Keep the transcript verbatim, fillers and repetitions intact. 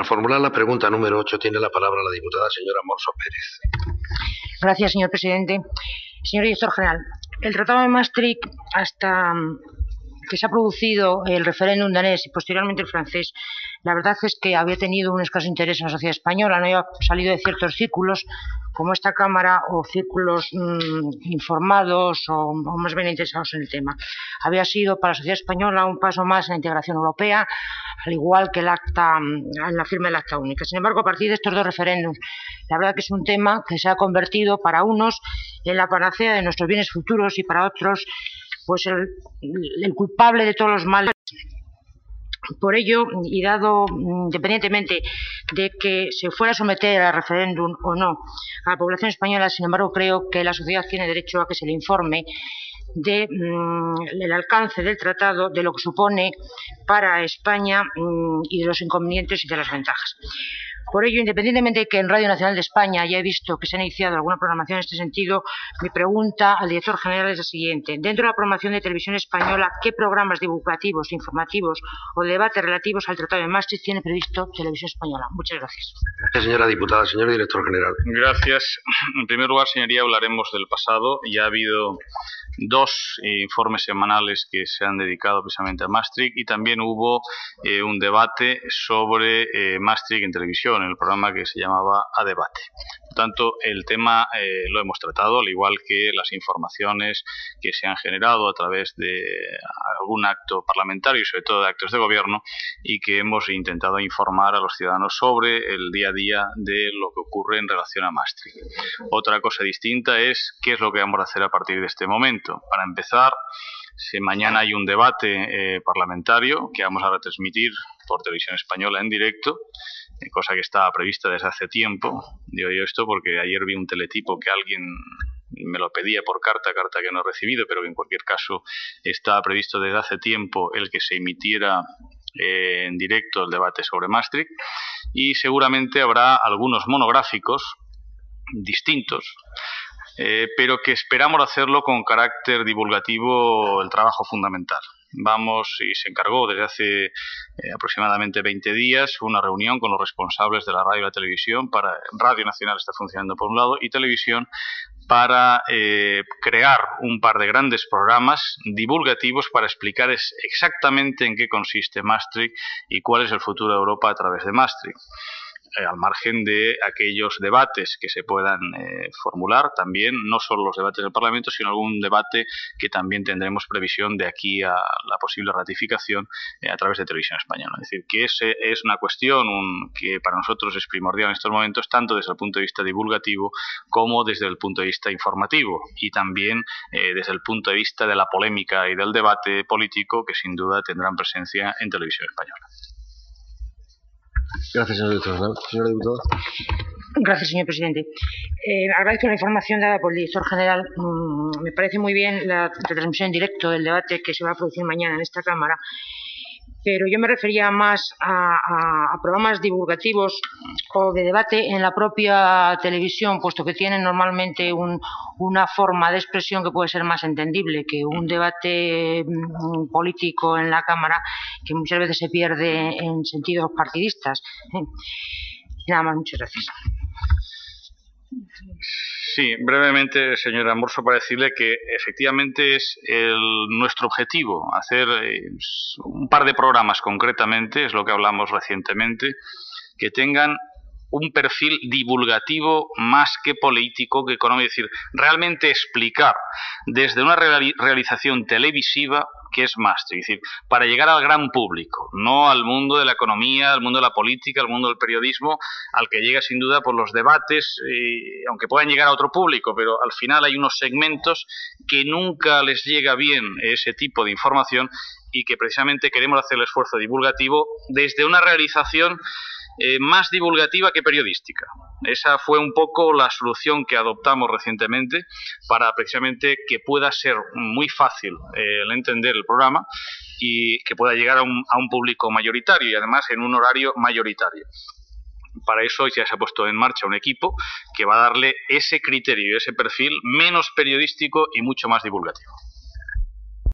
formular la pregunta número ocho tiene la palabra la diputada señora Morso Pérez. Gracias, señor presidente. Señor director general, el Tratado de Maastricht, hasta que se ha producido el referéndum danés y posteriormente el francés, la verdad es que había tenido un escaso interés en la sociedad española, no había salido de ciertos círculos como esta Cámara o círculos mmm, informados o, o más bien interesados en el tema. Había sido para la sociedad española un paso más en la integración europea, al igual que el acta, en la firma del acta única. Sin embargo, a partir de estos dos referéndums, la verdad que es un tema que se ha convertido para unos en la panacea de nuestros bienes futuros y para otros pues el, el culpable de todos los males. Por ello, y dado independientemente de que se fuera a someter a referéndum o no a la población española, sin embargo creo que la sociedad tiene derecho a que se le informe del de, alcance del tratado, de lo que supone para España y de los inconvenientes y de las ventajas. Por ello, independientemente de que en Radio Nacional de España ya he visto que se ha iniciado alguna programación en este sentido, mi pregunta al director general es la siguiente. Dentro de la programación de televisión española, ¿qué programas divulgativos, informativos o debates relativos al Tratado de Maastricht tiene previsto Televisión Española? Muchas gracias. Gracias, señora diputada. Señor director general. Gracias. En primer lugar, señoría, hablaremos del pasado. Ya ha habido dos eh, informes semanales que se han dedicado precisamente a Maastricht y también hubo eh, un debate sobre eh, Maastricht en televisión, en el programa que se llamaba A Debate. Por tanto, el tema eh, lo hemos tratado, al igual que las informaciones que se han generado a través de algún acto parlamentario y sobre todo de actos de gobierno y que hemos intentado informar a los ciudadanos sobre el día a día de lo que ocurre en relación a Maastricht. Otra cosa distinta es qué es lo que vamos a hacer a partir de este momento. Para empezar, si mañana hay un debate eh, parlamentario que vamos a retransmitir por Televisión Española en directo, eh, cosa que estaba prevista desde hace tiempo. Digo yo esto porque ayer vi un teletipo que alguien me lo pedía por carta, carta que no he recibido, pero que en cualquier caso estaba previsto desde hace tiempo el que se emitiera eh, en directo el debate sobre Maastricht, y seguramente habrá algunos monográficos distintos, Eh, pero que esperamos hacerlo con carácter divulgativo, el trabajo fundamental. Vamos, y se encargó desde hace eh, aproximadamente veinte días una reunión con los responsables de la radio y la televisión. Para Radio Nacional está funcionando por un lado y televisión para eh, crear un par de grandes programas divulgativos para explicar es exactamente en qué consiste Maastricht y cuál es el futuro de Europa a través de Maastricht. Al margen de aquellos debates que se puedan eh, formular también, no solo los debates del Parlamento, sino algún debate que también tendremos previsión de aquí a la posible ratificación eh, a través de Televisión Española. Es decir, que ese es una cuestión un, que para nosotros es primordial en estos momentos, tanto desde el punto de vista divulgativo como desde el punto de vista informativo y también eh, desde el punto de vista de la polémica y del debate político que sin duda tendrán presencia en Televisión Española. Gracias, señor director. Señora diputada. Gracias, señor presidente. Eh, agradezco la información dada por el director general. Mm, me parece muy bien la retransmisión en directo del debate que se va a producir mañana en esta Cámara, pero yo me refería más a, a, a programas divulgativos o de debate en la propia televisión, puesto que tienen normalmente un, una forma de expresión que puede ser más entendible que un debate mm, político en la Cámara, que muchas veces se pierde en sentidos partidistas. Nada más, muchas gracias. Sí, brevemente, señora Morso, para decirle que efectivamente es el, nuestro objetivo hacer eh, un par de programas concretamente, es lo que hablamos recientemente, que tengan un perfil divulgativo más que político, que económico, es decir, realmente explicar desde una reali realización televisiva qué es Maastricht, es decir, para llegar al gran público, no al mundo de la economía, al mundo de la política, al mundo del periodismo, al que llega sin duda por los debates, eh, aunque puedan llegar a otro público, pero al final hay unos segmentos que nunca les llega bien ese tipo de información y que precisamente queremos hacer el esfuerzo divulgativo desde una realización Eh, más divulgativa que periodística. Esa fue un poco la solución que adoptamos recientemente para precisamente que pueda ser muy fácil eh, el entender el programa y que pueda llegar a un, a un público mayoritario y además en un horario mayoritario. Para eso ya se ha puesto en marcha un equipo que va a darle ese criterio y ese perfil menos periodístico y mucho más divulgativo.